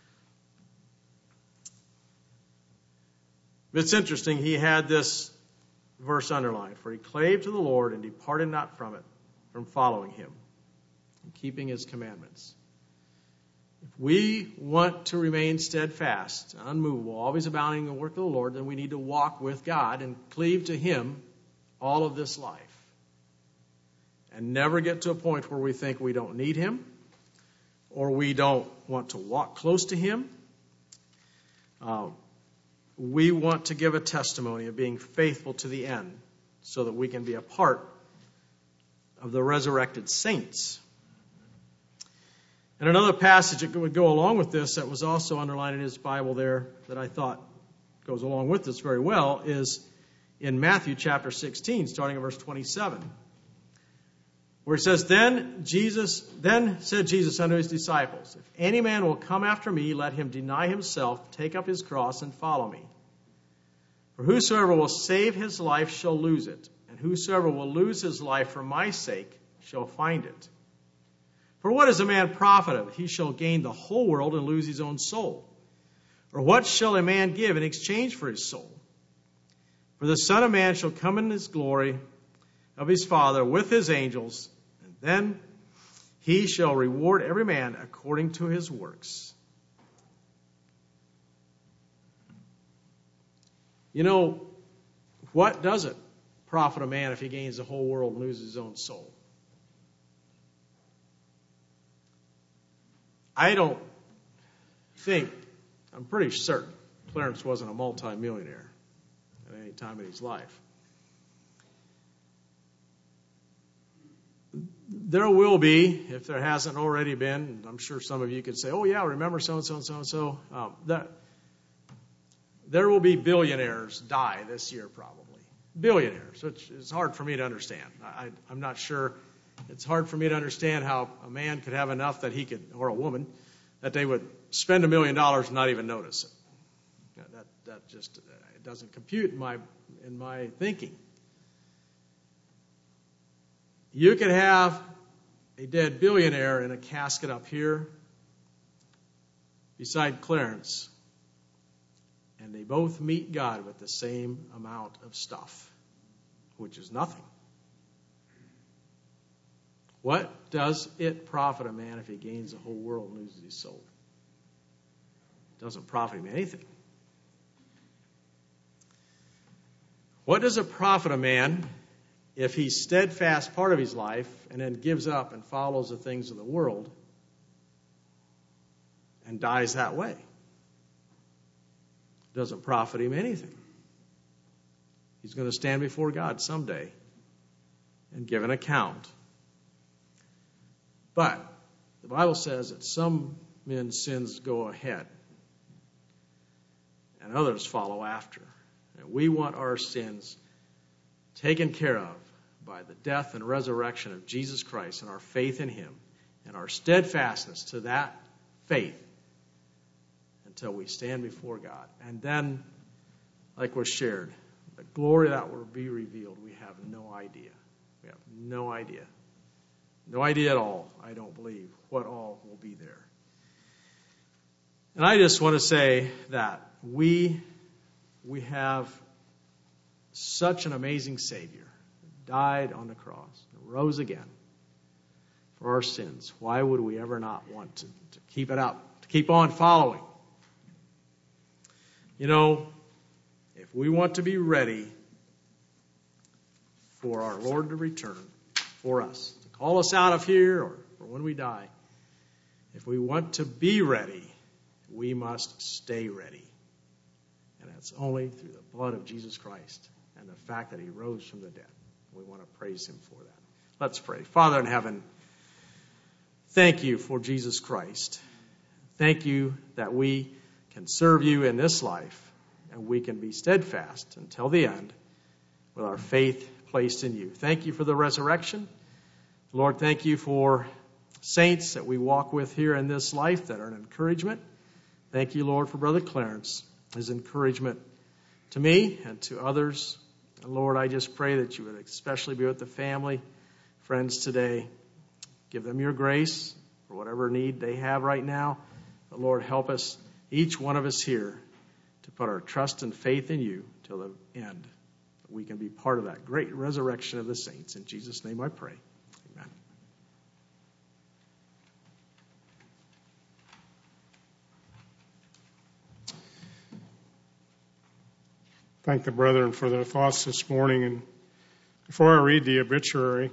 Speaker 6: But it's interesting. He had this verse underlined. "For he clave to the Lord and departed not from following him, and keeping his commandments." If we want to remain steadfast, unmovable, always abounding in the work of the Lord, then we need to walk with God and cleave to him all of this life. And never get to a point where we think we don't need him, or we don't want to walk close to him. We want to give a testimony of being faithful to the end so that we can be a part of the resurrected saints. And another passage that would go along with this that was also underlined in his Bible there that I thought goes along with this very well is in Matthew chapter 16, starting at verse 27, where it says, Then said Jesus unto his disciples, If any man will come after me, let him deny himself, take up his cross, and follow me. For whosoever will save his life shall lose it, and whosoever will lose his life for my sake shall find it. For what is a man profited if he shall gain the whole world and lose his own soul? Or what shall a man give in exchange for his soul? For the Son of Man shall come in his glory of his Father with his angels, and then he shall reward every man according to his works. What does it profit a man if he gains the whole world and loses his own soul? I'm pretty certain Clarence wasn't a multimillionaire at any time in his life. There will be, if there hasn't already been, I'm sure some of you could say, oh yeah, remember so-and-so and so-and-so. There will be billionaires die this year probably. Billionaires, which is hard for me to understand. I'm not sure. It's hard for me to understand how a man could have enough that he could, or a woman, that they would spend $1 million and not even notice it. That just it doesn't compute in my thinking. You could have a dead billionaire in a casket up here beside Clarence, and they both meet God with the same amount of stuff, which is nothing. What does it profit a man if he gains the whole world and loses his soul? It doesn't profit him anything. What does it profit a man if he's steadfast part of his life and then gives up and follows the things of the world and dies that way? It doesn't profit him anything. He's going to stand before God someday and give an account. But the Bible says that some men's sins go ahead and others follow after. And we want our sins taken care of by the death and resurrection of Jesus Christ and our faith in him and our steadfastness to that faith until we stand before God. And then, like was shared, the glory that will be revealed, we have no idea. We have no idea. No idea at all, I don't believe, what all will be there. And I just want to say that we have such an amazing Savior who died on the cross and rose again for our sins. Why would we ever not want to keep it up, to keep on following? You know, if we want to be ready for our Lord to return for us, to call us out of here or when we die, if we want to be ready, we must stay ready. And that's only through the blood of Jesus Christ and the fact that he rose from the dead. We want to praise him for that. Let's pray. Father in heaven, thank you for Jesus Christ. Thank you that we can serve you in this life and we can be steadfast until the end with our faith placed in you. Thank you for the resurrection. Lord, thank you for saints that we walk with here in this life that are an encouragement. Thank you, Lord, for Brother Clarence, his encouragement to me and to others. And Lord, I just pray that you would especially be with the family, friends today. Give them your grace for whatever need they have right now. But Lord, help us, each one of us here, to put our trust and faith in you till the end. That we can be part of that great resurrection of the saints. In Jesus' name I pray. Amen.
Speaker 3: Thank the brethren for their thoughts this morning. And before I read the obituary,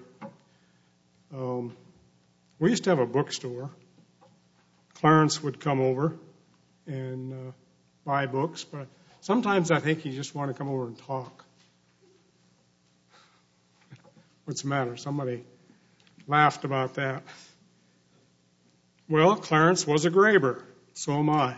Speaker 3: we used to have a bookstore. Clarence would come over and buy books, but sometimes I think he just wanted to come over and talk. What's the matter? Somebody laughed about that. Well, Clarence was a Graber. So am I.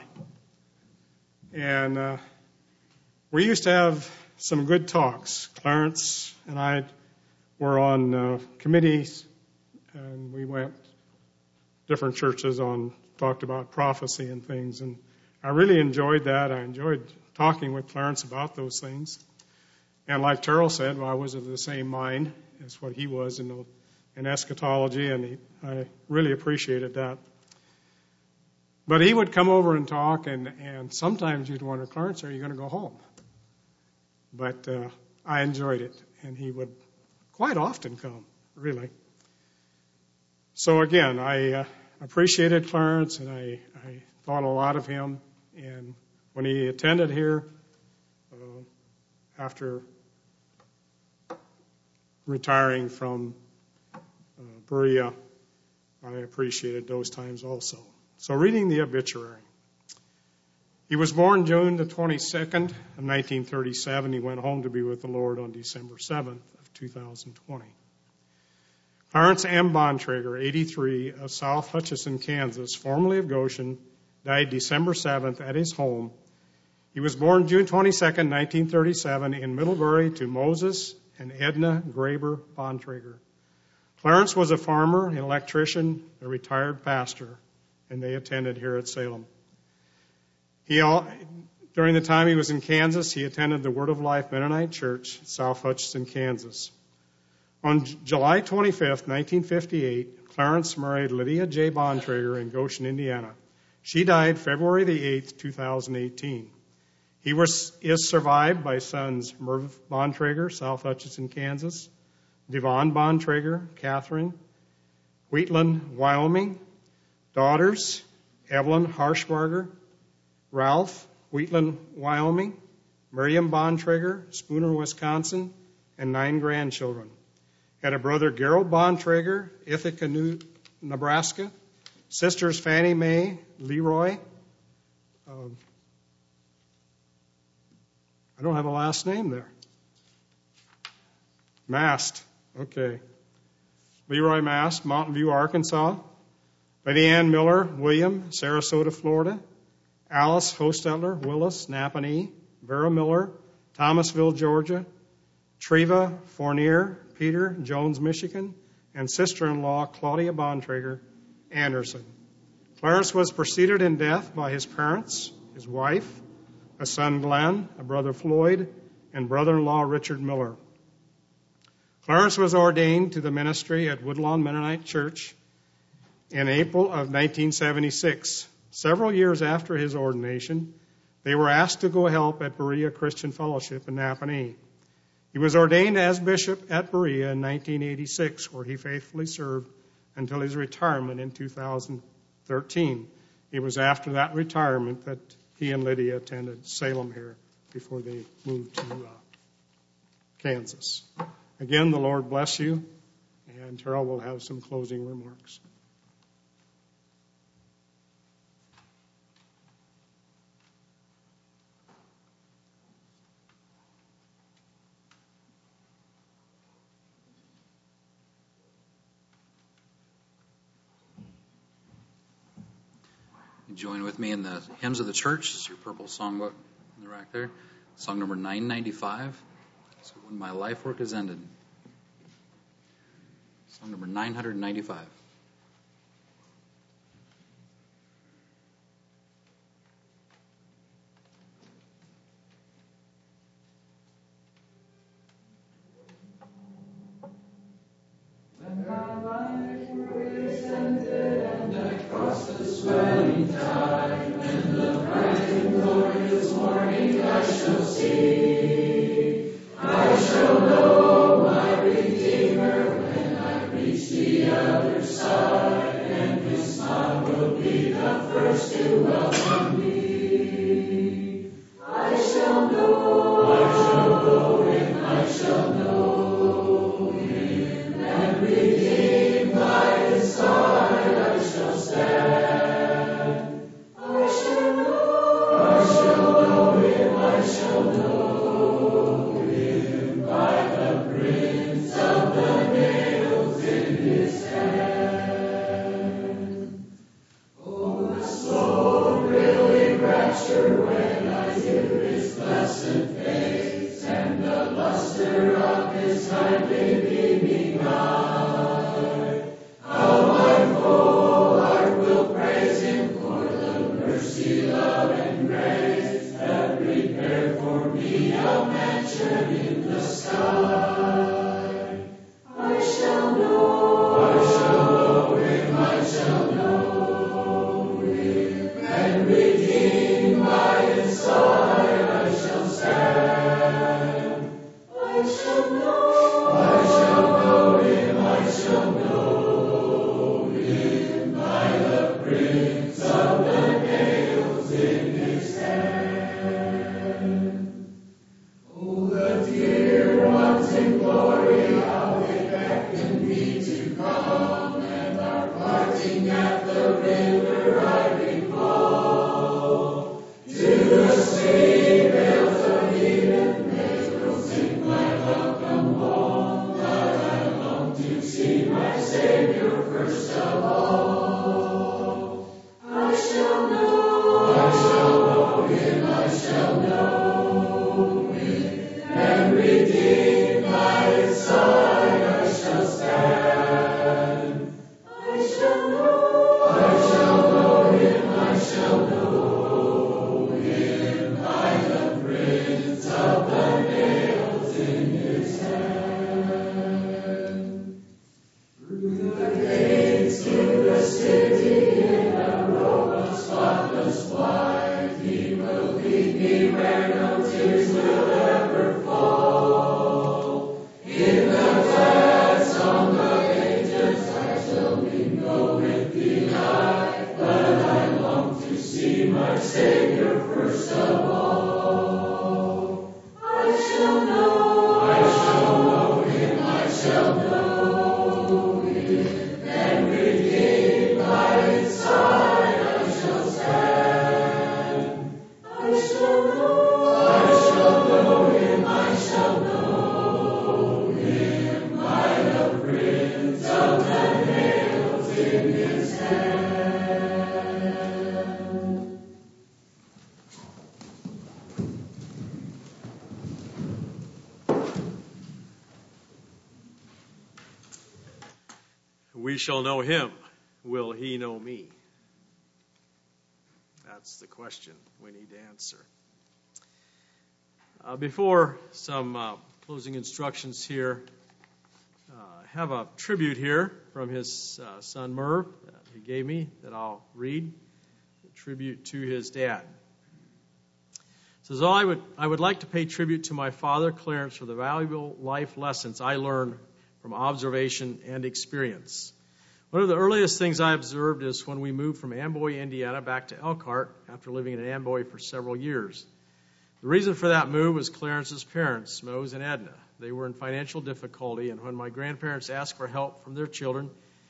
Speaker 3: And we used to have some good talks. Clarence and I were on committees, and we went different churches talked about prophecy and things. And I really enjoyed that. I enjoyed talking with Clarence about those things. And like Terrell said, I was of the same mind as what he was in eschatology, and I really appreciated that. But he would come over and talk, and sometimes you'd wonder, Clarence, are you going to go home? But I enjoyed it, and he would quite often come, really. So again, I appreciated Clarence, and I thought a lot of him. And when he attended here after retiring from Berea, I appreciated those times also. So reading the obituary. He was born June the 22nd of 1937. He went home to be with the Lord on December 7th of 2020. Clarence M. Bontrager, 83, of South Hutchinson, Kansas, formerly of Goshen, died December 7th at his home. He was born June 22nd, 1937, in Middlebury to Moses and Edna Graber Bontrager. Clarence was a farmer, an electrician, a retired pastor, and they attended here at Salem. During the time he was in Kansas, he attended the Word of Life Mennonite Church, South Hutchinson, Kansas. On July 25th, 1958, Clarence married Lydia J. Bontrager in Goshen, Indiana. She died February the 8th, 2018. He is survived by sons Merv Bontrager, South Hutchinson, Kansas, Devon Bontrager, Catherine, Wheatland, Wyoming, daughters Evelyn Harshbarger, Ralph, Wheatland, Wyoming, Miriam Bontrager, Spooner, Wisconsin, and 9 grandchildren. Had a brother, Gerald Bontrager, Ithaca, Nebraska, sisters Fannie Mae, Leroy, I don't have a last name there. Mast. Okay. Leroy Mast, Mountain View, Arkansas. Lady Ann Miller, William, Sarasota, Florida. Alice Hostetler, Willis, Napanee. Vera Miller, Thomasville, Georgia. Treva Fournier, Peter, Jones, Michigan. And sister-in-law, Claudia Bontrager, Anderson. Clarence was preceded in death by his parents, his wife, a son Glenn, a brother Floyd, and brother-in-law Richard Miller. Clarence was ordained to the ministry at Woodlawn Mennonite Church in April of 1976. Several years after his ordination, they were asked to go help at Berea Christian Fellowship in Napanee. He was ordained as bishop at Berea in 1986, where he faithfully served until his retirement in 2013. It was after that retirement that he and Lydia attended Salem here before they moved to Kansas. Again, the Lord bless you, and Terrell will have some closing remarks.
Speaker 5: You join with me in the Hymns of the Church. This is your purple songbook in the rack there. Song number 995. So when my life work is ended. Song number 995.
Speaker 1: When my life is ended and I cross the swelling tide, and the bright and glorious morning I shall see, I shall know my Redeemer when I reach the other side, and His smile will be the first to welcome me. I shall know Him, I shall know Him, and redeemed by His side I shall stand. I shall know Him, I shall know Him, by the prints of the nails in His hand. Oh, the soul really raptured when I view His blessed face, and the luster of His kindly beaming eye. How my whole heart will praise Him for the mercy, love, and grace that prepared for me a mansion in the sky. I shall know Him, I shall know Him, and redeemed by His side I shall stand. I shall know Him, I shall know Him, by the prints of the nails in His hand. Oh, the dear ones in glory, how they beckon me to come, and are parting at
Speaker 6: we shall know him. Will he know me? That's the question we need to answer. Before some closing instructions here, I have a tribute here from his son Merv that he gave me that I'll read. A tribute to his dad. It says, I would like to pay tribute to my father, Clarence, for the valuable life lessons I learned from observation and experience. One of the earliest things I observed is when we moved from Amboy, Indiana, back to Elkhart after living in Amboy for several years. The reason for that move was Clarence's parents, Mose and Edna. They were in financial difficulty, and when my grandparents asked for help from their children,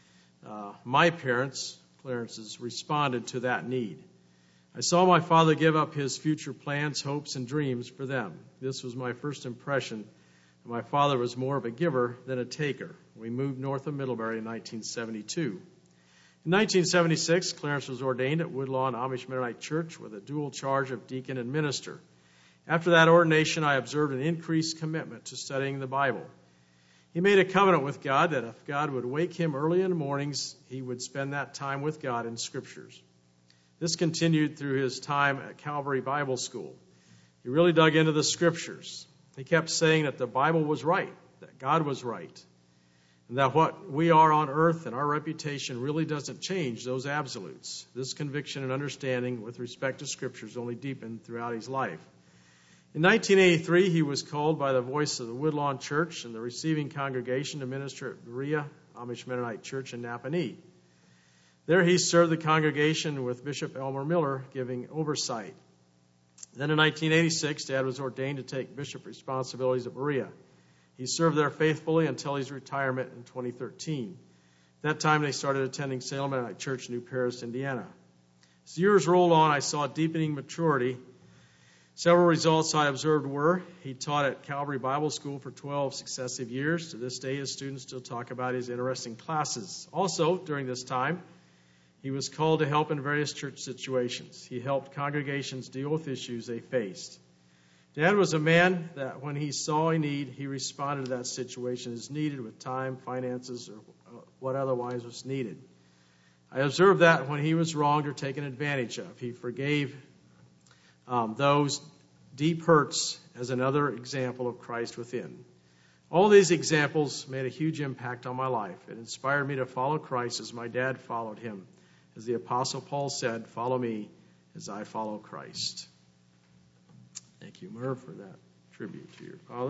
Speaker 6: my parents, Clarence's, responded to that need. I saw my father give up his future plans, hopes, and dreams for them. This was my first impression. My father was more of a giver than a taker. We moved north of Middlebury in 1972. In 1976, Clarence was ordained at Woodlawn Amish Mennonite Church with a dual charge of deacon and minister. After that ordination, I observed an increased commitment to studying the Bible. He made a covenant with God that if God would wake him early in the mornings, he would spend that time with God in Scriptures. This continued through his time at Calvary Bible School. He really dug into the Scriptures. He kept saying that the Bible was right, that God was right, and that what we are on earth and our reputation really doesn't change those absolutes. This conviction and understanding with respect to Scriptures only deepened throughout his life. In 1983, he was called by the voice of the Woodlawn Church and the receiving congregation to minister at Berea Amish Mennonite Church in Napanee. There he served the congregation with Bishop Elmer Miller, giving oversight. Then in 1986, Dad was ordained to take bishop responsibilities at Berea. He served there faithfully until his retirement in 2013. At that time, they started attending Salem Mennonite Church in New Paris, Indiana. As years rolled on, I saw deepening maturity. Several results I observed were, he taught at Calvary Bible School for 12 successive years. To this day, his students still talk about his interesting classes. Also, during this time, he was called to help in various church situations. He helped congregations deal with issues they faced. Dad was a man that when he saw a need, he responded to that situation as needed with time, finances, or what otherwise was needed. I observed that when he was wronged or taken advantage of, he forgave those deep hurts as another example of Christ within. All these examples made a huge impact on my life. It inspired me to follow Christ as my dad followed him. As the Apostle Paul said, follow me as I follow Christ. Thank you, Merv, for that tribute to your father.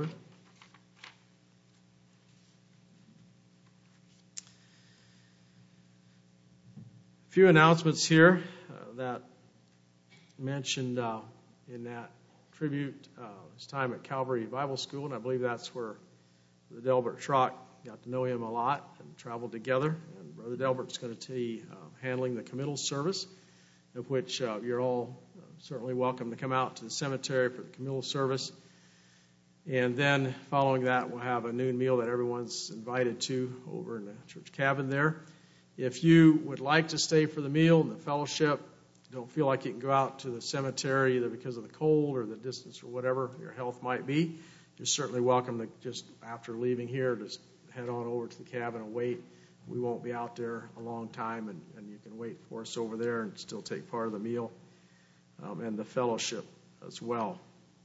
Speaker 6: A few announcements here that mentioned in that tribute his time at Calvary Bible School, and I believe that's where Brother Delbert Schrock got to know him a lot and traveled together. And Brother Delbert's going to be handling the committal service, of which you're all certainly welcome to come out to the cemetery for the committal service. And then following that, we'll have a noon meal that everyone's invited to over in the church cabin there. If you would like to stay for the meal and the fellowship, don't feel like you can go out to the cemetery either because of the cold or the distance or whatever your health might be, you're certainly welcome to just after leaving here, just head on over to the cabin and wait. We won't be out there a long time, and you can wait for us over there and still take part of the meal and the fellowship as well.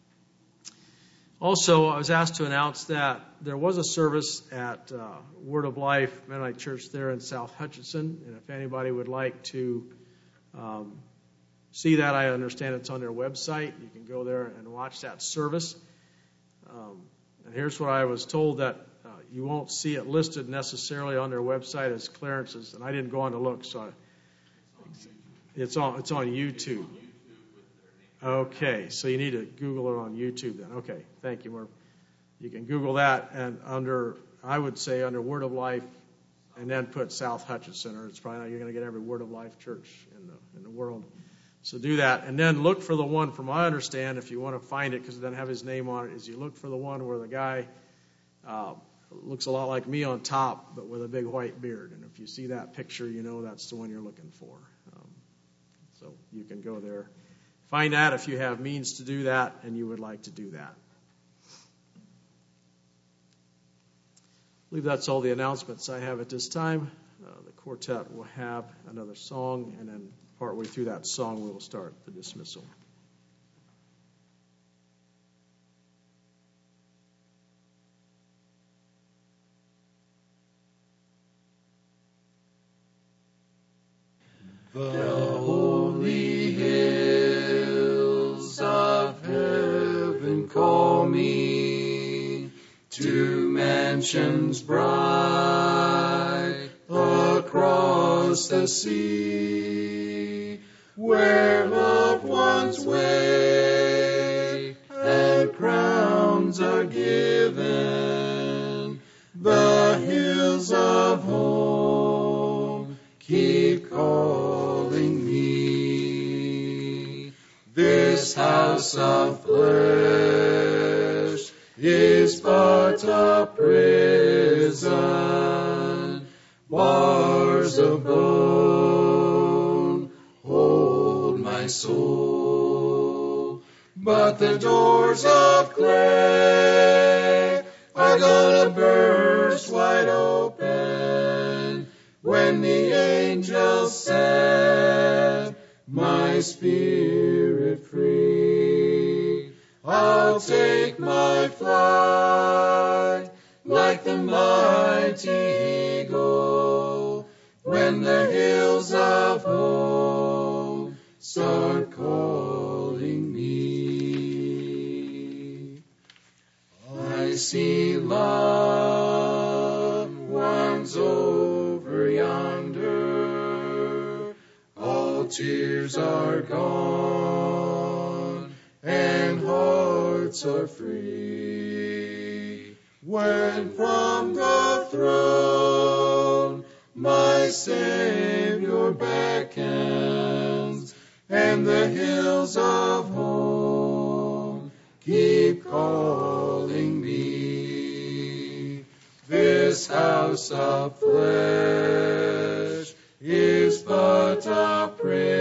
Speaker 6: Also, I was asked to announce that there was a service at Word of Life Mennonite Church there in South Hutchinson, and if anybody would like to see that, I understand it's on their website. You can go there and watch that service. And here's what I was told, that you won't see it listed necessarily on their website as Clarence's, and I didn't go on to look, so it's on YouTube. Okay, so you need to Google it on YouTube then. Okay, thank you, Merv. You can Google that, and I would say under Word of Life, and then put South Hutchinson, or it's probably not, you're going to get every Word of Life church in the world. So do that, and then look for the one, from what I understand, if you want to find it, because it doesn't have his name on it, is you look for the one where the guy looks a lot like me on top, but with a big white beard. And if you see that picture, you know that's the one you're looking for. So you can go there. Find that if you have means to do that and you would like to do that. I believe that's all the announcements I have at this time. the quartet will have another song, and then partway through that song, we will start the dismissal.
Speaker 1: The holy hills of heaven call me to mansions bright across the sea, where loved ones wait and crowns are given. The hills of home keep calling me. This house of flesh is but a prison, bars of bone hold my soul, but the doors of clay are gonna burst wide open when the angels set my spirit free. I'll take my flight like the mighty eagle when the hills of home start calling me. I see loved ones over yonder, all tears are gone and hearts are free. When from the throne my Savior beckons, and the hills of home keep calling me. This house of flesh is but a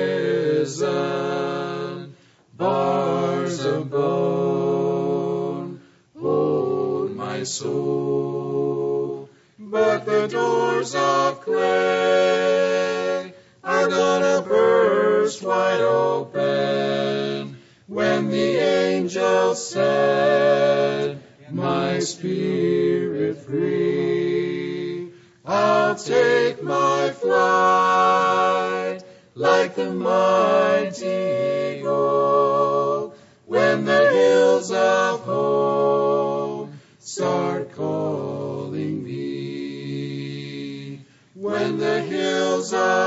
Speaker 1: prison, bars of bone hold my soul, but the doors of clay are gonna burst wide open when the angels set my spirit free. I'll take my flight like the mighty eagle when the hills of home start calling me. When the hills of